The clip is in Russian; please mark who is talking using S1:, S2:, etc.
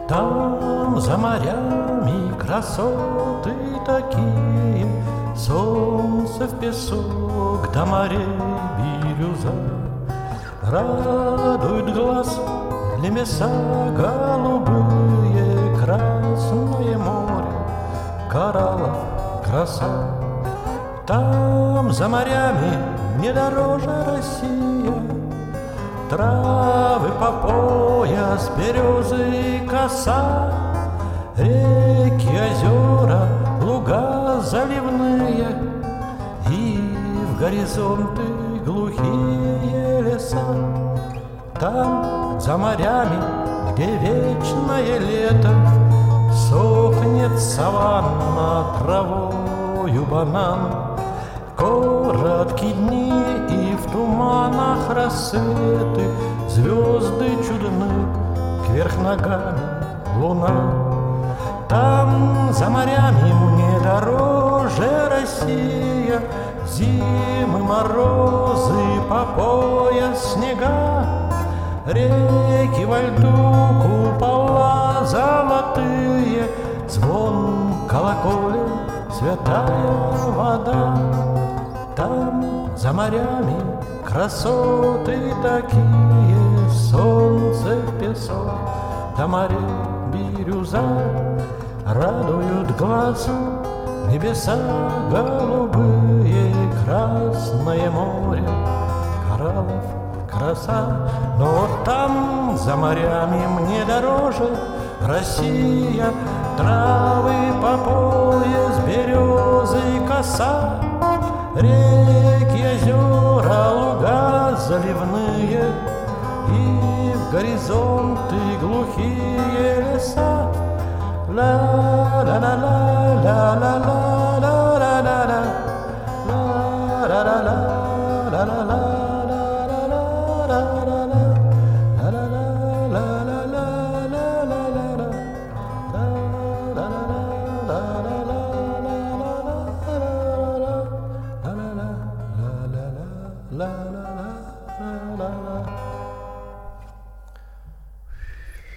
S1: Там за морями красоты такие, солнце в песок, до морей бирюза. Радует глаз лемеса голубые, красное море, кораллов краса. Там за морями не дороже Россия, травы по пояс, березы и коса, реки, озера, луга заливные и в горизонты глухие леса. Там за морями, где вечное лето, сохнет саванна травою банан. Короткие дни и в туманах рассветы, звезды чудны, кверх ногами луна. Там за морями мне дороже Россия, зимы, морозы, по пояс снега, реки во льду, купола золотые, звон колоколен, святая вода. Там за морями красоты такие, солнце, песок, до моря бирюза. Радуют глаз небеса голубые, красное море, кораллов краса. Но вот там за морями мне дороже Россия, травы по пояс, березы и коса, реки, озера, луга заливные и в горизонты глухие леса. La